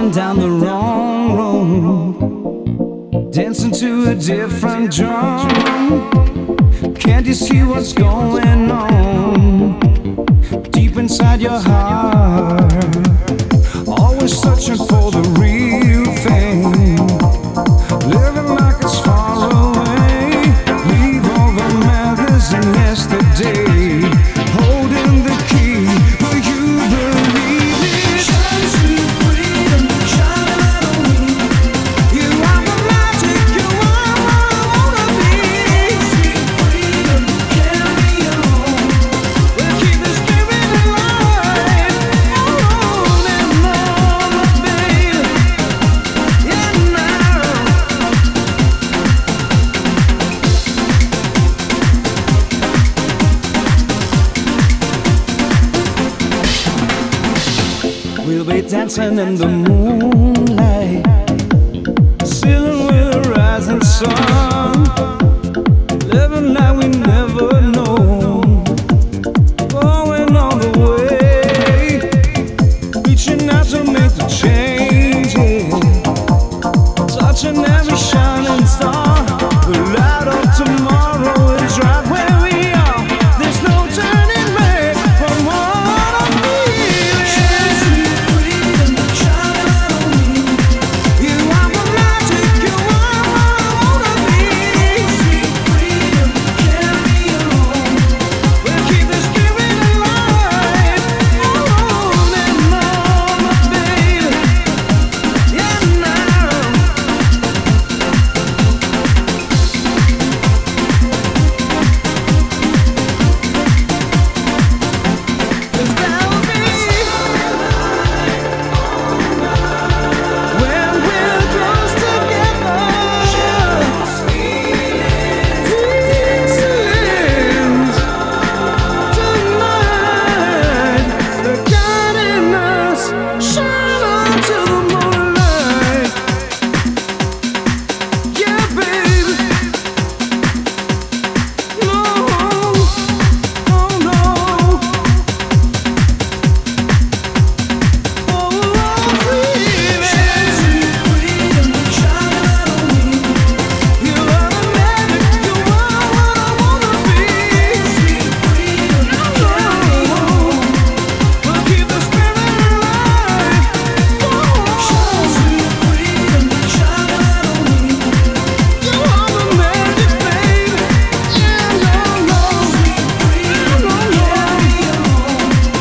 walking down the wrong road, dancing to a different drum. Can't you see what's going on deep inside your heart? Always searching for the real thing, living like it's far away. Leave all the methods in yesterday, holding the key. Will you believe it? Shine, sweet freedom, shine light on me. You are the magic, you are what I wanna be. Sweet freedom, carry me along. We'll keep the spirit alive, on and on, baby. Yeah, now. We'll be dancing in the moonlight, sailing with the rising sun, living like we never know, going all the way, reaching out to make the changes, touching every shining star. The light of tomorrow is right where we are. There's no turning back from what I'm feeling. Sweet freedom, shine light on me. You are the magic, you are what I wanna be. Sweet freedom, carry me along. We'll keep the spirit alive, on and on, baby. Yeah, now. Cause that'll be when we're close together. Feelings tonight, they're guiding us. Shine onto the moonlight. Yeah, baby. No, oh no.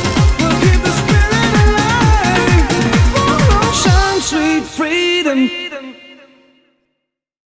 Freedom.